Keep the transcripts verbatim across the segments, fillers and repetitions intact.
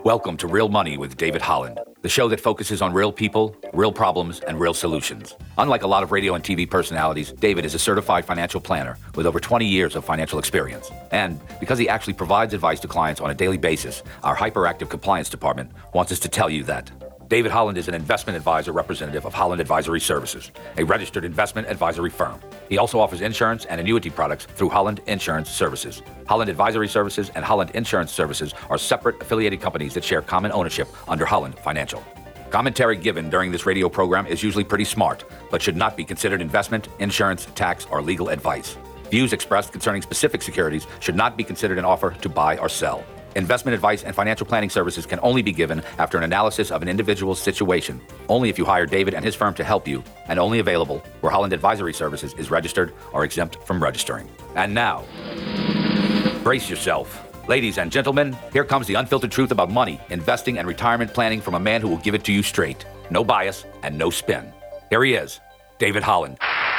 Welcome to Real Money with David Holland, the show that focuses on real people, real problems, and real solutions. Unlike a lot of radio and T V personalities, David is a certified financial planner with over twenty years of financial experience. And because he actually provides advice to clients on a daily basis, our hyperactive compliance department wants us to tell you that David Holland is an investment advisor representative of Holland Advisory Services, a registered investment advisory firm. He also offers insurance and annuity products through Holland Insurance Services. Holland Advisory Services and Holland Insurance Services are separate affiliated companies that share common ownership under Holland Financial. Commentary given during this radio program is usually pretty smart, but should not be considered investment, insurance, tax, or legal advice. Views expressed concerning specific securities should not be considered an offer to buy or sell. Investment advice and financial planning services can only be given after an analysis of an individual's situation, only if you hire David and his firm to help you, and only available where Holland Advisory Services is registered or exempt from registering. And now, brace yourself. Ladies and gentlemen, here comes the unfiltered truth about money, investing, and retirement planning from a man who will give it to you straight. No bias and no spin. Here he is, David Holland.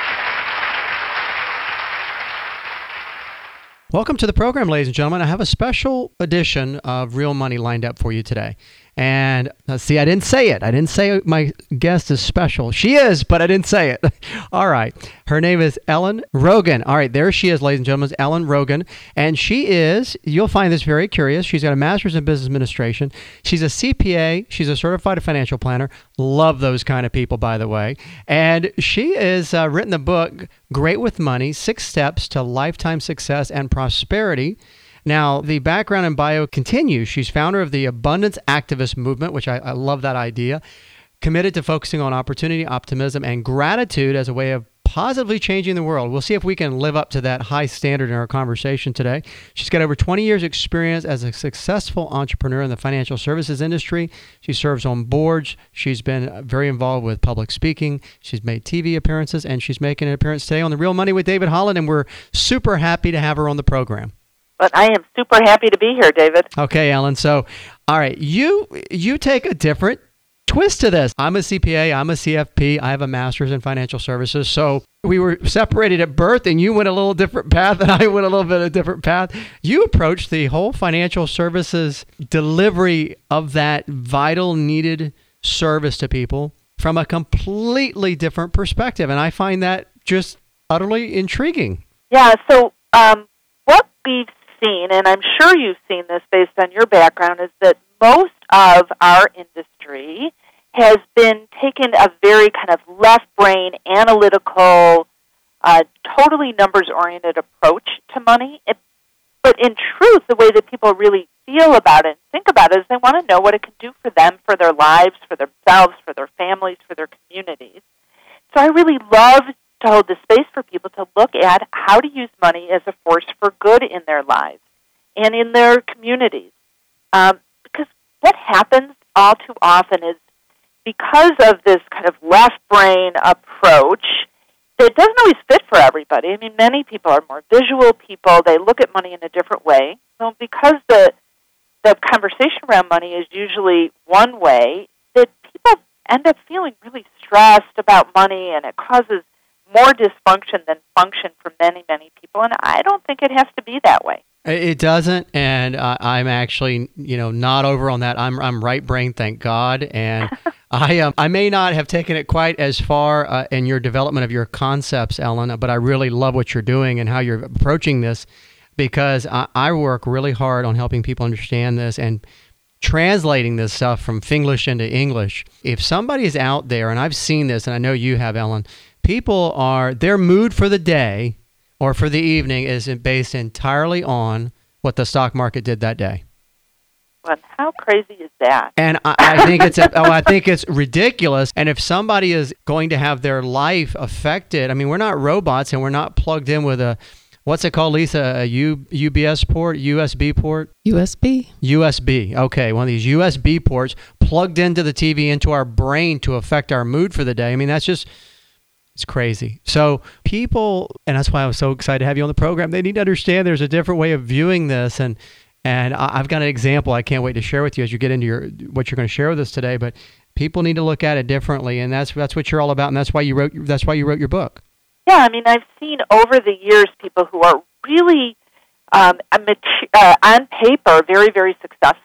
Welcome to the program, ladies and gentlemen. I have a special edition of Real Money lined up for you today. And uh, see, I didn't say it. I didn't say my guest is special. She is, but I didn't say it. All right. Her name is Ellen Rogan. All right, there she is, ladies and gentlemen, Ellen Rogan. And she is, you'll find this very curious, she's got a master's in business administration. She's a C P A. She's a certified financial planner. Love those kind of people, by the way. And she has uh, written the book, Great with Money, Six Steps to Lifetime Success and Prosperity. Now, the background and bio continues. She's founder of the Abundance Activist Movement, which I, I love that idea, committed to focusing on opportunity, optimism, and gratitude as a way of positively changing the world. We'll see if we can live up to that high standard in our conversation today. She's got over twenty years experience as a successful entrepreneur in the financial services industry. She serves on boards. She's been very involved with public speaking. She's made T V appearances, and she's making an appearance today on The Real Money with David Holland, and we're super happy to have her on the program. But I am super happy to be here, David. Okay, Ellen. So, all right, you you take a different twist to this. I'm a C P A. I'm a C F P. I have a master's in financial services. So we were separated at birth, and you went a little different path, and I went a little bit of a different path. You approached the whole financial services delivery of that vital, needed service to people from a completely different perspective, and I find that just utterly intriguing. Yeah. So um, what we've seen, and I'm sure you've seen this based on your background, is that most of our industry has been taken a very kind of left-brain, analytical, uh, totally numbers-oriented approach to money. It, but in truth, the way that people really feel about it and think about it is they want to know what it can do for them, for their lives, for themselves, for their families, for their communities. So I really love to hold the space for people to look at how to use money as a force for good in their lives and in their communities. Um, because what happens all too often is because of this kind of left-brain approach, it doesn't always fit for everybody. I mean, many people are more visual people. They look at money in a different way. So because the the conversation around money is usually one way, that people end up feeling really stressed about money, and it causes more dysfunction than function for many, many people, and I don't think it has to be that way. It doesn't, and uh, I'm actually, you know, not over on that. I'm I'm right brain, thank God, and I um, I may not have taken it quite as far uh, in your development of your concepts, Ellen, but I really love what you're doing and how you're approaching this, because I, I work really hard on helping people understand this and translating this stuff from Finglish into English. If somebody is out there, and I've seen this, and I know you have, Ellen, people are, their mood for the day or for the evening is based entirely on what the stock market did that day. Well, how crazy is that? And I, I think it's oh, I think it's ridiculous. And if somebody is going to have their life affected, I mean, we're not robots, and we're not plugged in with a, what's it called, Lisa? A U, U B S port, U S B port? U S B. U S B. Okay, one of these U S B ports plugged into the T V, into our brain to affect our mood for the day. I mean, that's just, it's crazy. So people, and that's why I was so excited to have you on the program, they need to understand there's a different way of viewing this. And and I've got an example I can't wait to share with you as you get into your what you're going to share with us today. But people need to look at it differently, and that's that's what you're all about, and that's why you wrote that's why you wrote your book. Yeah, I mean, I've seen over the years people who are really um, uh, on paper very, very successful,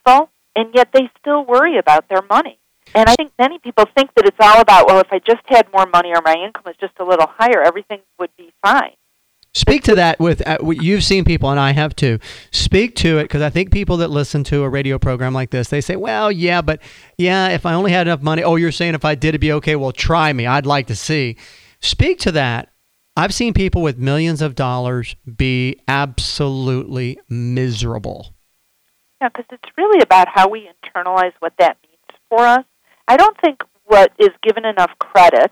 and yet they still worry about their money. And I think many people think that it's all about, well, if I just had more money or my income was just a little higher, everything would be fine. Speak to that with, uh, you've seen people, and I have too. Speak to it, because I think people that listen to a radio program like this, they say, well, yeah, but yeah, if I only had enough money, oh, you're saying if I did, it'd be okay, well, try me, I'd like to see. Speak to that. I've seen people with millions of dollars be absolutely miserable. Yeah, because it's really about how we internalize what that means for us. I don't think what is given enough credit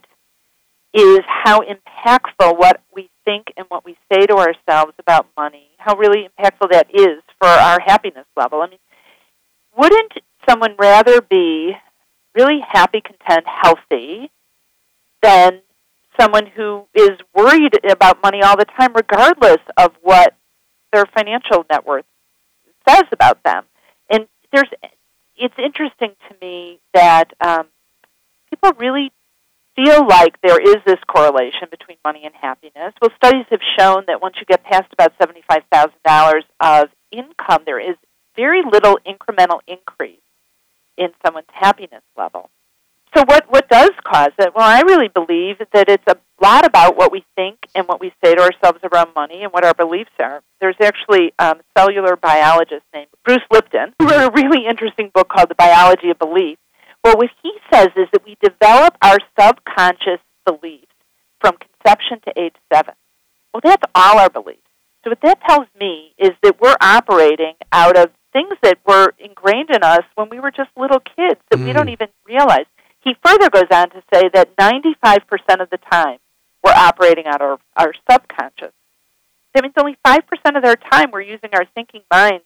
is how impactful what we think and what we say to ourselves about money, how really impactful that is for our happiness level. I mean, wouldn't someone rather be really happy, content, healthy than someone who is worried about money all the time, regardless of what their financial net worth says about them? And there's, it's interesting to me that um, people really feel like there is this correlation between money and happiness. Well, studies have shown that once you get past about seventy-five thousand dollars of income, there is very little incremental increase in someone's happiness level. So what, what does cause it? Well, I really believe that it's a lot about what we think and what we say to ourselves around money and what our beliefs are. There's actually um, a cellular biologist named Bruce Lipton who wrote a really interesting book called The Biology of Belief. Well, what he says is that we develop our subconscious beliefs from conception to age seven. Well, that's all our beliefs. So what that tells me is that we're operating out of things that were ingrained in us when we were just little kids that mm. we don't even realize. He further goes on to say that ninety-five percent of the time we're operating out of our subconscious. That means only five percent of our time we're using our thinking minds,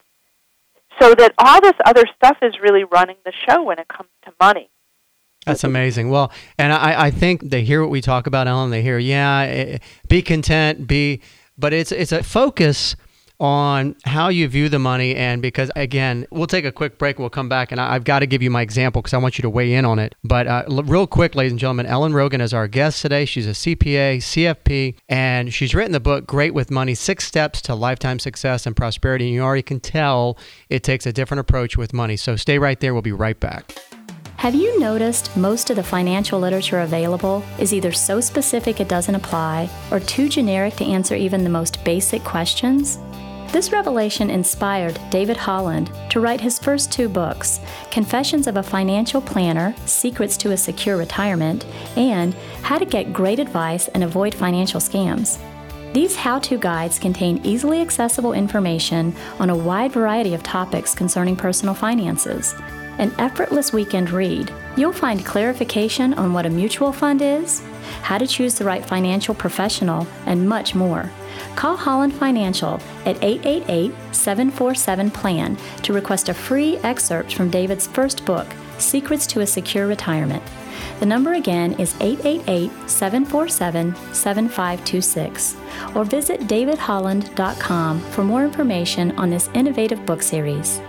so that all this other stuff is really running the show when it comes to money. That's amazing. Well, and I, I think they hear what we talk about, Ellen. They hear, yeah, be content, be, but it's it's a focus on how you view the money. And because, again, we'll take a quick break. We'll come back, and I, I've got to give you my example because I want you to weigh in on it. But uh, l- real quick, ladies and gentlemen, Ellen Rogan is our guest today. She's a C P A, C F P, and she's written the book, Great with Money, Six Steps to Lifetime Success and Prosperity. And you already can tell it takes a different approach with money. So stay right there. We'll be right back. Have you noticed most of the financial literature available is either so specific it doesn't apply or too generic to answer even the most basic questions? This revelation inspired David Holland to write his first two books, Confessions of a Financial Planner, Secrets to a Secure Retirement, and How to Get Great Advice and Avoid Financial Scams. These how-to guides contain easily accessible information on a wide variety of topics concerning personal finances. An effortless weekend read, you'll find clarification on what a mutual fund is, how to choose the right financial professional, and much more. Call Holland Financial at eight eight eight, seven four seven, plan to request a free excerpt from David's first book, Secrets to a Secure Retirement. The number again is eight eight eight, seven four seven, seven five two six. Or visit david holland dot com for more information on this innovative book series.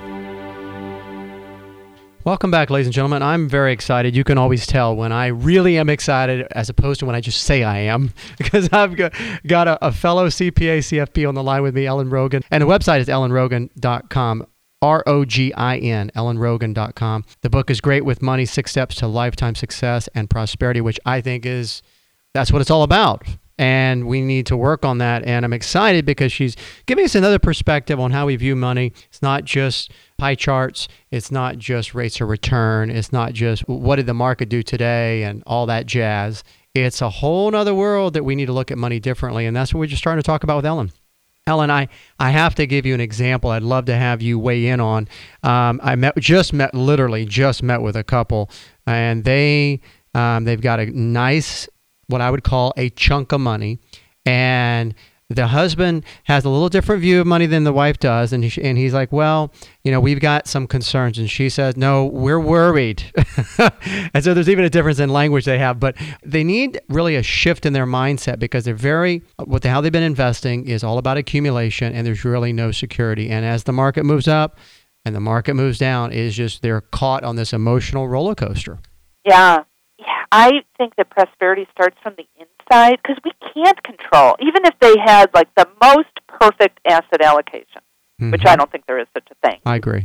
Welcome back, ladies and gentlemen. I'm very excited. You can always tell when I really am excited as opposed to when I just say I am, because I've got, got a, a fellow C P A, C F P on the line with me, Ellen Rogan. And the website is ellen rogan dot com, R O G I N, ellen rogan dot com. The book is Great with Money, Six Steps to Lifetime Success and Prosperity, which I think is, that's what it's all about. And we need to work on that. And I'm excited because she's giving us another perspective on how we view money. It's not just pie charts. It's not just rates of return. It's not just what did the market do today and all that jazz. It's a whole other world that we need to look at money differently. And that's what we're just starting to talk about with Ellen. Ellen, I, I have to give you an example I'd love to have you weigh in on. Um, I met just met, literally just met with a couple, and they, um, they've got a nice, what I would call a chunk of money, and the husband has a little different view of money than the wife does, and he, and he's like, well, you know, we've got some concerns, and she says, no, we're worried. And so there's even a difference in language they have, but they need really a shift in their mindset because they're very, what the, how they've been investing is all about accumulation, and there's really no security. And as the market moves up and the market moves down, it is just they're caught on this emotional roller coaster. Yeah. Yeah, I think that prosperity starts from the inside because we can't control, even if they had like the most perfect asset allocation, mm-hmm. which I don't think there is such a thing. I agree.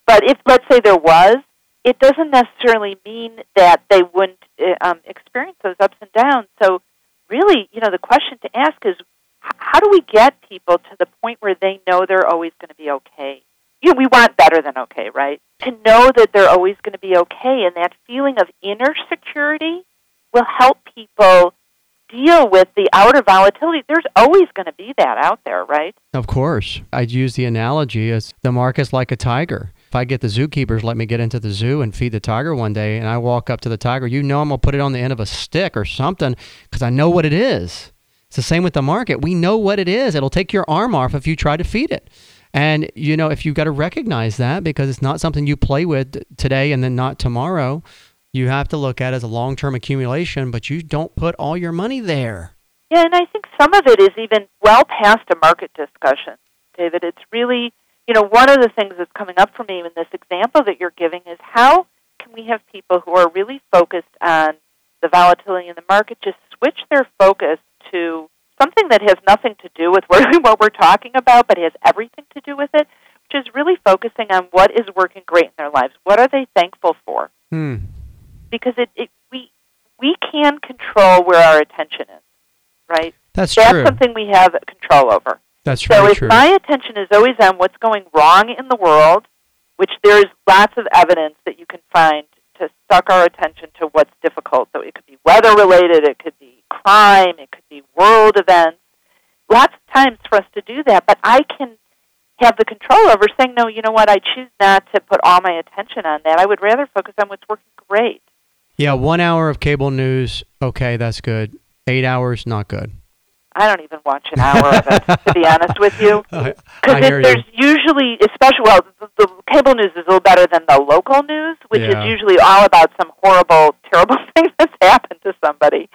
But if, let's say there was, it doesn't necessarily mean that they wouldn't um, experience those ups and downs. So really, you know, the question to ask is, how do we get people to the point where they know they're always going to be okay? You know, we want better than okay, right? To know that they're always going to be okay, and that feeling of inner security will help people deal with the outer volatility. There's always going to be that out there, right? Of course. I'd use the analogy as the market's like a tiger. If I get the zookeepers let me get into the zoo and feed the tiger one day, and I walk up to the tiger, you know I'm going to put it on the end of a stick or something because I know what it is. It's the same with the market. We know what it is. It'll take your arm off if you try to feed it. And, you know, if you've got to recognize that because it's not something you play with today and then not tomorrow, you have to look at it as a long-term accumulation, but you don't put all your money there. Yeah, and I think some of it is even well past a market discussion, David. It's really, you know, one of the things that's coming up for me in this example that you're giving is how can we have people who are really focused on the volatility in the market just switch their focus to something that has nothing to do with what we're talking about, but has everything to do with it, which is really focusing on what is working great in their lives. What are they thankful for? Hmm. Because it, it we we can control where our attention is, right? That's, That's true. something we have control over. That's so very if true. my attention is always on what's going wrong in the world, which there is lots of evidence that you can find to suck our attention to what's difficult. So it could be weather-related, it could be crime, it could be world events. Lots of times for us to do that, but I can have the control over saying, no, you know what, I choose not to put all my attention on that. I would rather focus on what's working great. Yeah, one hour of cable news, okay, that's good. Eight hours, not good. I don't even watch an hour of it, to be honest with you. I, Because I hear there's you. usually, especially, well, the, the cable news is a little better than the local news, which Yeah. is usually all about some horrible, terrible thing that's happened to somebody.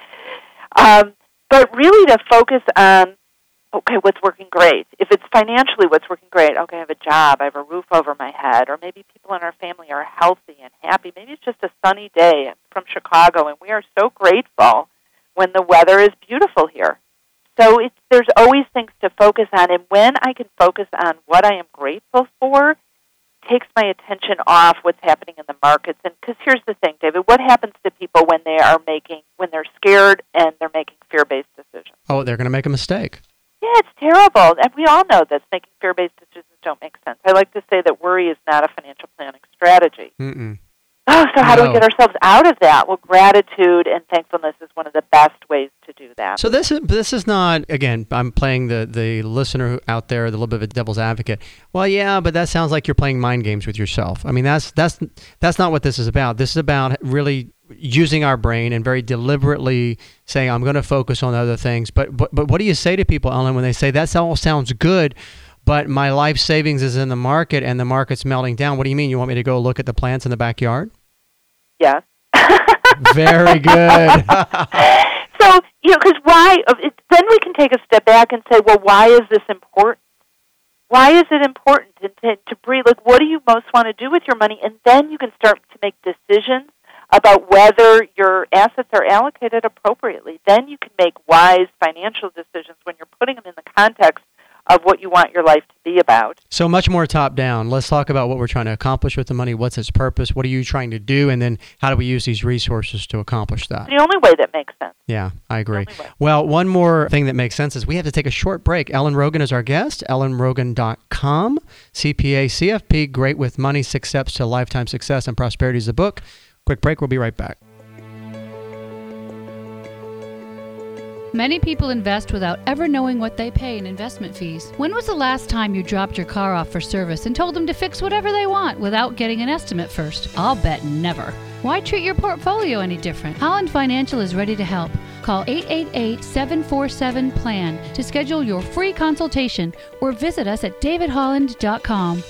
Um, but really to focus on, okay, what's working great? If it's financially what's working great, okay, I have a job, I have a roof over my head, or maybe people in our family are healthy and happy. Maybe it's just a sunny day. I'm from Chicago, and we are so grateful when the weather is beautiful here. So it's, there's always things to focus on, and when I can focus on what I am grateful for, it takes my attention off what's happening in the markets. And because here's the thing, David, what happens to people when they are making, when they're scared and they're making fear-based decisions? Oh, they're going to make a mistake. Yeah, it's terrible, and we all know that making fear-based decisions don't make sense. I like to say that worry is not a financial planning strategy. Mm-mm. Oh, so how do No. we get ourselves out of that? Well, gratitude and thankfulness is one of the best ways to do that. So this is this is not, again, I'm playing the, the listener out there, the little bit of a devil's advocate. Well, yeah, but that sounds like you're playing mind games with yourself. I mean, that's that's that's not what this is about. This is about really using our brain and very deliberately saying, I'm going to focus on other things. But, but, but what do you say to people, Ellen, when they say, that all sounds good, but my life savings is in the market and the market's melting down? What do you mean? You want me to go look at the plants in the backyard? Yes. Very good. So, you know, because why, it, then we can take a step back and say, well, why is this important? Why is it important to, to, to breathe? Like, what do you most want to do with your money? And then you can start to make decisions about whether your assets are allocated appropriately. Then you can make wise financial decisions when you're putting them in the context of what you want your life to be about. So much more top down. Let's talk about what we're trying to accomplish with the money. What's its purpose? What are you trying to do? And then how do we use these resources to accomplish that? The only way that makes sense. Yeah, I agree. The only way. Well, one more thing that makes sense is we have to take a short break. Ellen Rogan is our guest, ellen rogan dot com, C P A, C F P, Great with Money, Six Steps to Lifetime Success and Prosperity is the book. Quick break. We'll be right back. Many people invest without ever knowing what they pay in investment fees. When was the last time you dropped your car off for service and told them to fix whatever they want without getting an estimate first? I'll bet never. Why treat your portfolio any different? Holland Financial is ready to help. Call eight eight eight, seven four seven, P L A N to schedule your free consultation or visit us at david holland dot com.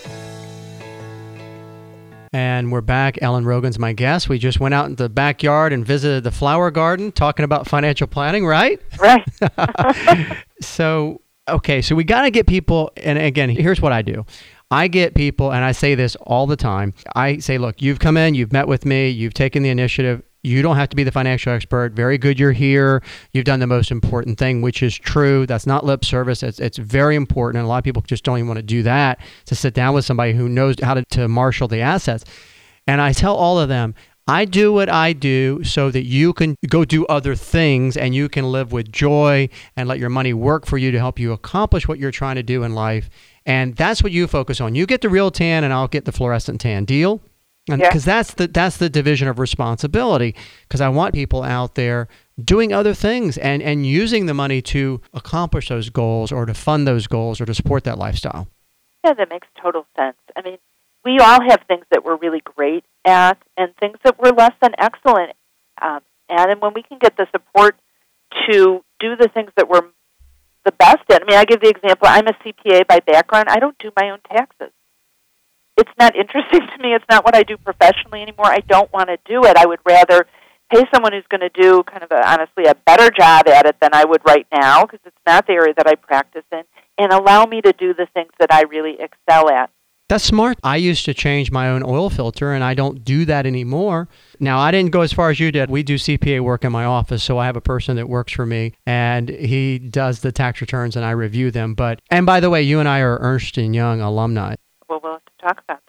And we're back. Ellen Rogan's my guest. We just went out in the backyard and visited the flower garden talking about financial planning, right? Right. So, okay, so we got to get people, and again, here's what I do. I get people, and I say this all the time. I say, look, you've come in, you've met with me, you've taken the initiative. You don't have to be the financial expert. Very good you're here. You've done the most important thing, which is true. That's not lip service. It's it's very important. And a lot of people just don't even want to do that, to sit down with somebody who knows how to, to marshal the assets. And I tell all of them, I do what I do so that you can go do other things and you can live with joy and let your money work for you to help you accomplish what you're trying to do in life. And that's what you focus on. You get the real tan and I'll get the fluorescent tan. Deal? And because yeah. that's the that's the division of responsibility, because I want people out there doing other things and, and using the money to accomplish those goals or to fund those goals or to support that lifestyle. Yeah, that makes total sense. I mean, we all have things that we're really great at and things that we're less than excellent um, at. And when we can get the support to do the things that we're the best at, I mean, I give the example, I'm a C P A by background. I don't do my own taxes. It's not interesting to me. It's not what I do professionally anymore. I don't want to do it. I would rather pay someone who's going to do kind of, a, honestly, a better job at it than I would right now, because it's not the area that I practice in, and allow me to do the things that I really excel at. That's smart. I used to change my own oil filter, and I don't do that anymore. Now, I didn't go as far as you did. We do C P A work in my office, so I have a person that works for me, and he does the tax returns, and I review them. But and by the way, you and I are Ernst and Young alumni. Well, we'll have to talk about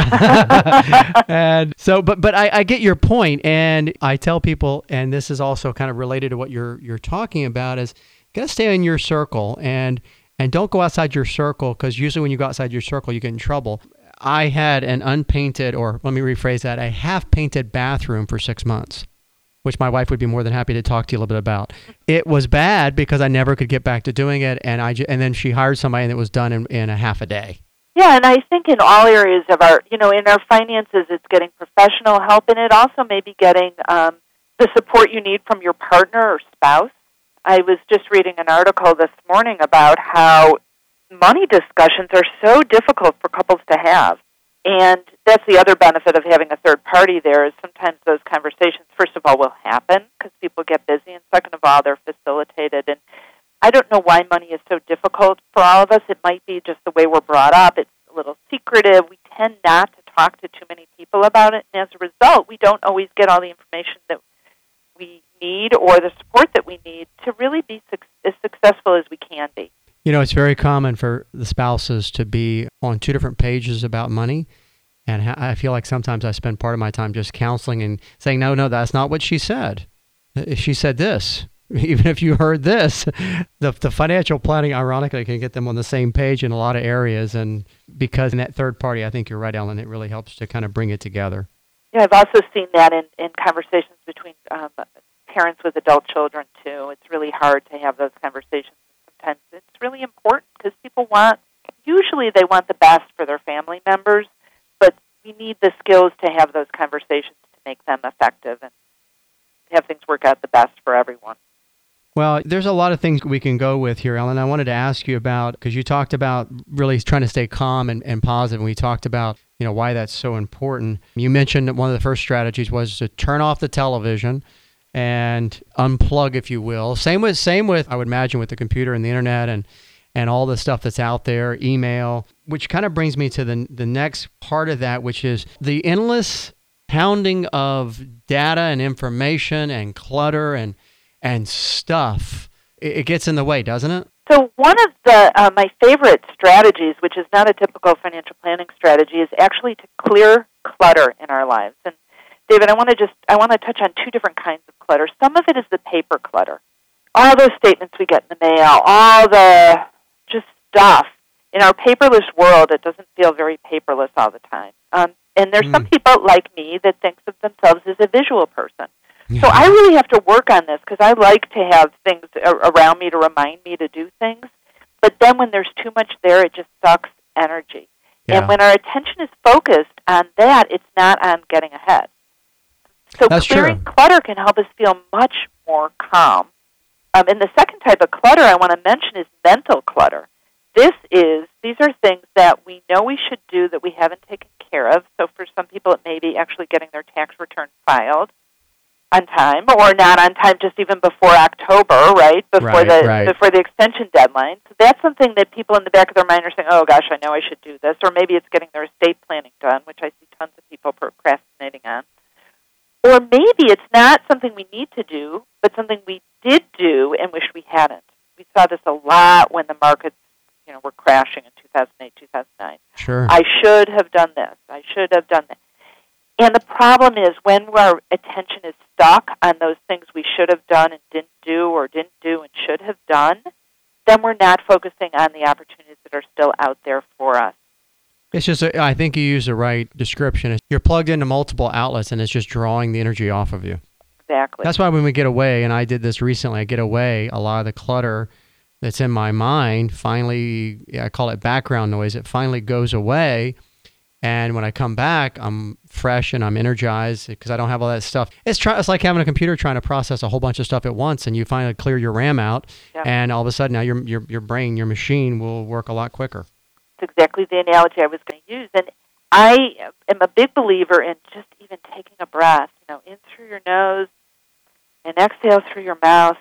that. and so, but but I, I get your point, and I tell people, and this is also kind of related to what you're you're talking about, is you got to stay in your circle, and and don't go outside your circle, because usually when you go outside your circle, you get in trouble. I had an unpainted, or let me rephrase that, a half-painted bathroom for six months, which my wife would be more than happy to talk to you a little bit about. It was bad because I never could get back to doing it, and I and then she hired somebody, and it was done in, in a half a day. Yeah, and I think in all areas of our, you know, in our finances, it's getting professional help, and it also may be getting um, the support you need from your partner or spouse. I was just reading an article this morning about how money discussions are so difficult for couples to have. And that's the other benefit of having a third party there, is sometimes those conversations, first of all, will happen because people get busy, and second of all, they're facilitated. And I don't know why money is so difficult for all of us. It might be just the way we're brought up. It's a little secretive. We tend not to talk to too many people about it, and as a result, we don't always get all the information that we need or the support that we need to really be su- as successful as we can be. You know, it's very common for the spouses to be on two different pages about money, and I feel like sometimes I spend part of my time just counseling and saying, no, no, that's not what she said. She said this. Even if you heard this, the the financial planning, ironically, can get them on the same page in a lot of areas. And because in that third party, I think you're right, Ellen, it really helps to kind of bring it together. Yeah, I've also seen that in, in conversations between um, parents with adult children, too. It's really hard to have those conversations. Sometimes it's really important because people want, usually they want the best for their family members, but we need the skills to have those conversations to make them effective and have things work out the best for everyone. Well, there's a lot of things we can go with here, Ellen. I wanted to ask you about, because you talked about really trying to stay calm and, and positive, and we talked about, you know, why that's so important. You mentioned that one of the first strategies was to turn off the television and unplug, if you will. Same with, same with, I would imagine, with the computer and the internet and, and all the stuff that's out there, email, which kind of brings me to the the next part of that, which is the endless pounding of data and information and clutter and and stuff. It, it gets in the way, doesn't it? So one of the uh, my favorite strategies, which is not a typical financial planning strategy, is actually to clear clutter in our lives. And David, I want to just I want to touch on two different kinds of clutter. Some of it is the paper clutter, all those statements we get in the mail, all the just stuff. In our paperless world, it doesn't feel very paperless all the time. Um, and there's mm. some people like me that thinks of themselves as a visual person. So I really have to work on this because I like to have things around me to remind me to do things. But then when there's too much there, it just sucks energy. Yeah. And when our attention is focused on that, it's not on getting ahead. So That's clearing true. clutter can help us feel much more calm. Um, and the second type of clutter I want to mention is mental clutter. This is, these are things that we know we should do that we haven't taken care of. So for some people, it may be actually getting their tax return filed on time, or not on time, just even before October, right? Before right, the right. before the extension deadline. So that's something that people in the back of their mind are saying, "Oh gosh, I know I should do this," or maybe it's getting their estate planning done, which I see tons of people procrastinating on. Or maybe it's not something we need to do, but something we did do and wish we hadn't. We saw this a lot when the markets, you know, were crashing in two thousand eight, two thousand nine. Sure. I should have done this. I should have done that. And the problem is when our attention is stuck on those things we should have done and didn't do or didn't do and should have done, then we're not focusing on the opportunities that are still out there for us. It's just, a, I think you use the right description. You're plugged into multiple outlets, and it's just drawing the energy off of you. Exactly. That's why when we get away, and I did this recently, I get away, a lot of the clutter that's in my mind finally, yeah, I call it background noise, it finally goes away. And when I come back, I'm fresh and I'm energized because I don't have all that stuff. It's try, it's like having a computer trying to process a whole bunch of stuff at once, and you finally clear your RAM out, yeah. and all of a sudden now your, your your brain, your machine will work a lot quicker. It's exactly the analogy I was going to use. And I am a big believer in just even taking a breath, you know, in through your nose and exhale through your mouth.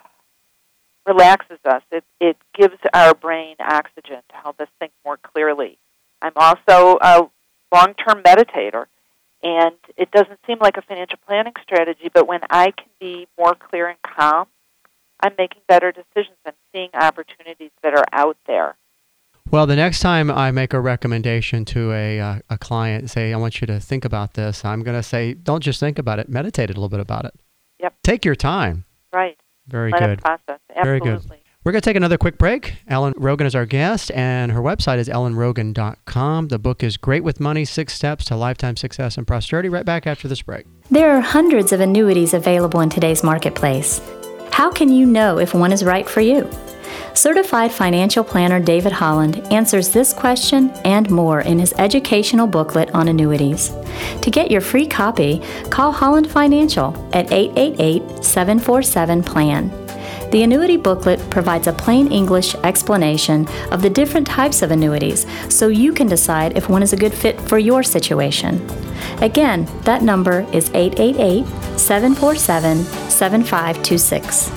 Relaxes us. It, it gives our brain oxygen to help us think more clearly. I'm also a long-term meditator, and it doesn't seem like a financial planning strategy, but when I can be more clear and calm, I'm making better decisions. I'm seeing opportunities that are out there. Well, the next time I make a recommendation to a uh, a client, say, I want you to think about this, I'm going to say, don't just think about it, meditate a little bit about it. Yep. Take your time. Right. Very Let good. it process. Absolutely. Very good. We're going to take another quick break. Ellen Rogan is our guest, and her website is ellen rogan dot com. The book is Great with Money, Six Steps to Lifetime Success and Prosperity. Right back after this break. There are hundreds of annuities available in today's marketplace. How can you know if one is right for you? Certified financial planner David Holland answers this question and more in his educational booklet on annuities. To get your free copy, call Holland Financial at eight eight eight, seven four seven, P L A N. The annuity booklet provides a plain English explanation of the different types of annuities so you can decide if one is a good fit for your situation. Again, that number is eight eight eight, seven four seven, seven five two six.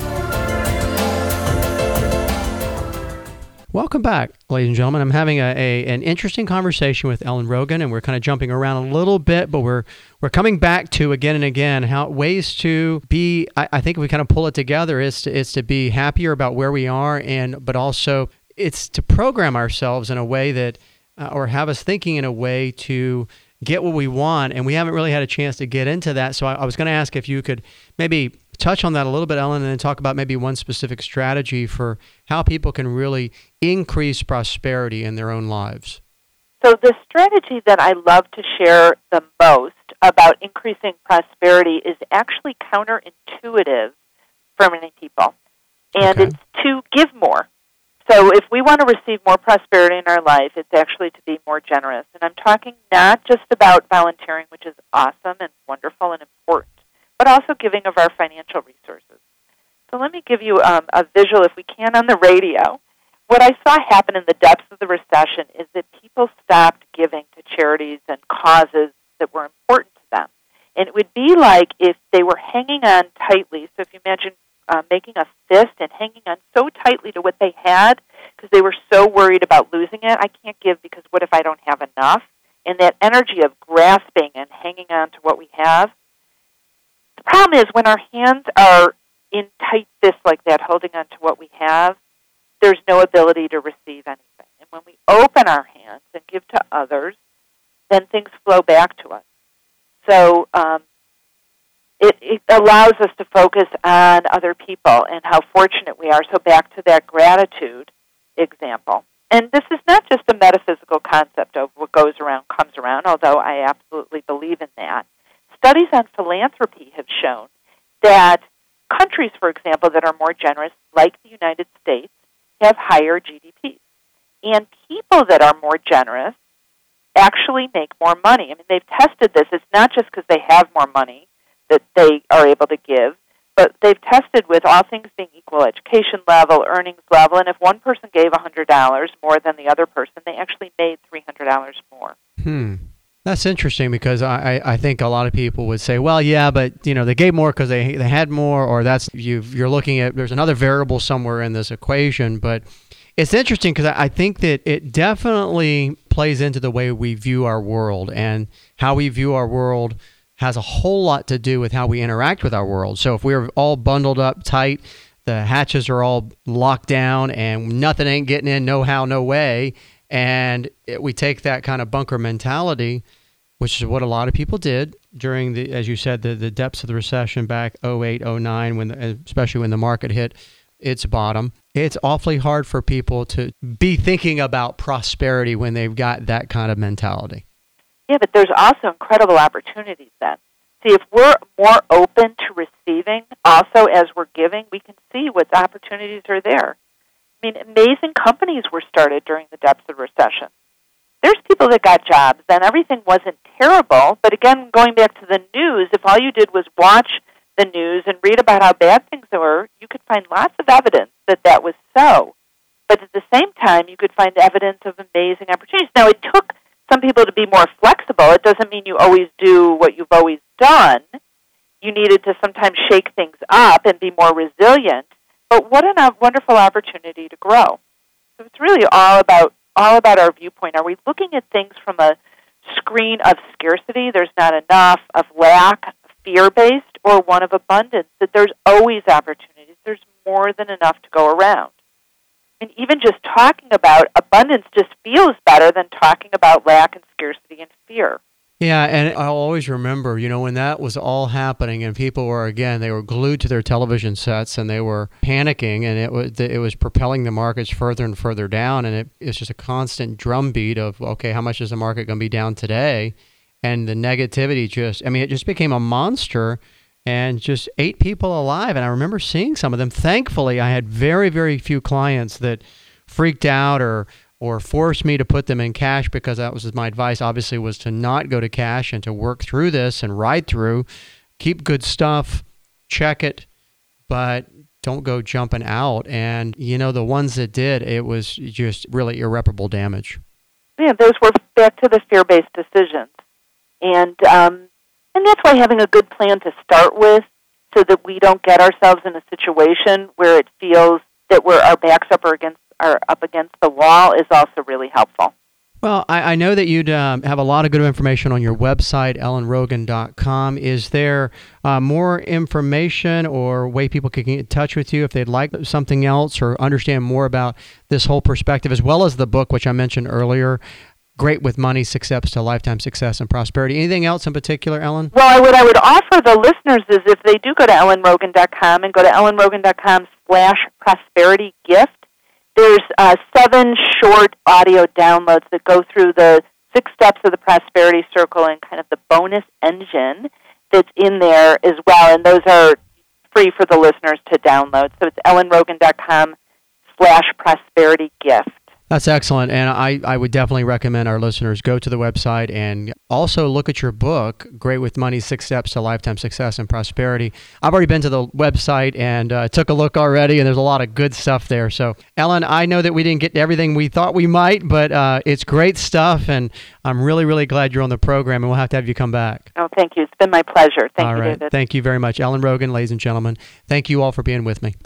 Welcome back, ladies and gentlemen. I'm having a, a an interesting conversation with Ellen Rogan, and we're kind of jumping around a little bit, but we're we're coming back to again and again how ways to be. I, I think if we kind of pull it together is to, is to be happier about where we are, and but also it's to program ourselves in a way that, uh, or have us thinking in a way to get what we want, and we haven't really had a chance to get into that. So I, I was going to ask if you could maybe touch on that a little bit, Ellen, and then talk about maybe one specific strategy for how people can really increase prosperity in their own lives. So the strategy that I love to share the most about increasing prosperity is actually counterintuitive for many people, and Okay. it's to give more. So if we want to receive more prosperity in our life, it's actually to be more generous. And I'm talking not just about volunteering, which is awesome and wonderful and important, but also giving of our financial resources. So let me give you um, a visual, if we can, on the radio. What I saw happen in the depths of the recession is that people stopped giving to charities and causes that were important to them. And it would be like if they were hanging on tightly. So if you imagine uh, making a fist and hanging on so tightly to what they had because they were so worried about losing it, I can't give because what if I don't have enough? And that energy of grasping and hanging on to what we have. The problem is when our hands are in tight fists like that, holding on to what we have, there's no ability to receive anything. And when we open our hands and give to others, then things flow back to us. So um, it, it allows us to focus on other people and how fortunate we are. So back to that gratitude example. And this is not just a metaphysical concept of what goes around comes around, although I absolutely believe in that. Studies on philanthropy have shown that countries, for example, that are more generous, like the United States, have higher G D Ps. And people that are more generous actually make more money. I mean, they've tested this. It's not just because they have more money that they are able to give, but they've tested with all things being equal, education level, earnings level, and if one person gave one hundred dollars more than the other person, they actually made three hundred dollars more. Hmm. That's interesting because I, I think a lot of people would say, well, yeah, but you know they gave more because they they had more, or that's you've, you're looking at there's another variable somewhere in this equation. But it's interesting because I think that it definitely plays into the way we view our world and how we view our world has a whole lot to do with how we interact with our world. So if we're all bundled up tight, the hatches are all locked down and nothing ain't getting in, no how, no way, and it, we take that kind of bunker mentality, which is what a lot of people did during the, as you said, the, the depths of the recession back oh eight, oh nine, when the, especially when the market hit its bottom. It's awfully hard for people to be thinking about prosperity when they've got that kind of mentality. Yeah, but there's also incredible opportunities then. See, if we're more open to receiving, also as we're giving, we can see what opportunities are there. I mean, amazing companies were started during the depths of the recession. There's people that got jobs, then everything wasn't terrible, but again, going back to the news, if all you did was watch the news and read about how bad things were, you could find lots of evidence that that was so. But at the same time, you could find evidence of amazing opportunities. Now, it took some people to be more flexible. It doesn't mean you always do what you've always done. You needed to sometimes shake things up and be more resilient. But what a wonderful opportunity to grow. So it's really all about all about our viewpoint. Are we looking at things from a screen of scarcity, there's not enough, of lack, fear-based, or one of abundance, that there's always opportunities, there's more than enough to go around? And even just talking about abundance just feels better than talking about lack and scarcity and fear. Yeah, and I'll always remember, you know, when that was all happening and people were, again, they were glued to their television sets and they were panicking, and it was it was propelling the markets further and further down, and it, it's just a constant drumbeat of, okay, how much is the market going to be down today? And the negativity just, I mean, it just became a monster and just ate people alive. And I remember seeing some of them. Thankfully, I had very, very few clients that freaked out or or forced me to put them in cash, because that was my advice, obviously, was to not go to cash and to work through this and ride through, keep good stuff, check it, but don't go jumping out. And, you know, the ones that did, it was just really irreparable damage. Yeah, those were back to the fear-based decisions. And um, and that's why having a good plan to start with, so that we don't get ourselves in a situation where it feels that we're our backs up or against are up against the wall, is also really helpful. Well, I, I know that you'd um, have a lot of good information on your website, ellen rogan dot com. Is there uh, more information or way people can get in touch with you if they'd like something else or understand more about this whole perspective, as well as the book, which I mentioned earlier, Great with Money, Six Steps to Lifetime Success and Prosperity? Anything else in particular, Ellen? Well, I would, I would offer the listeners is if they do go to ellen rogan dot com and go to ellen rogan dot com slash prosperity gift, there's uh, seven short audio downloads that go through the six steps of the prosperity circle and kind of the bonus engine that's in there as well. And those are free for the listeners to download. So it's ellen rogan dot com slash prosperity gift. That's excellent, and I, I would definitely recommend our listeners go to the website and also look at your book, Great with Money, Six Steps to Lifetime Success and Prosperity. I've already been to the website and uh, took a look already, and there's a lot of good stuff there. So, Ellen, I know that we didn't get to everything we thought we might, but uh, it's great stuff, and I'm really, really glad you're on the program, and we'll have to have you come back. Oh, thank you. It's been my pleasure. Thank all you, right. David. Thank you very much. Ellen Rogan, ladies and gentlemen, thank you all for being with me.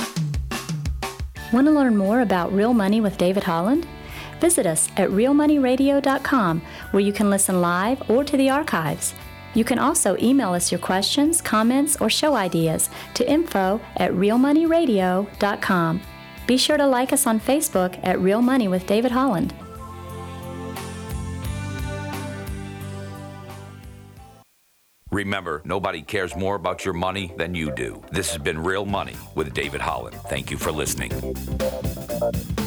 Want to learn more about Real Money with David Holland? Visit us at real money radio dot com, where you can listen live or to the archives. You can also email us your questions, comments, or show ideas to info at real money radio dot com. Be sure to like us on Facebook at Real Money with David Holland. Remember, nobody cares more about your money than you do. This has been Real Money with David Holland. Thank you for listening.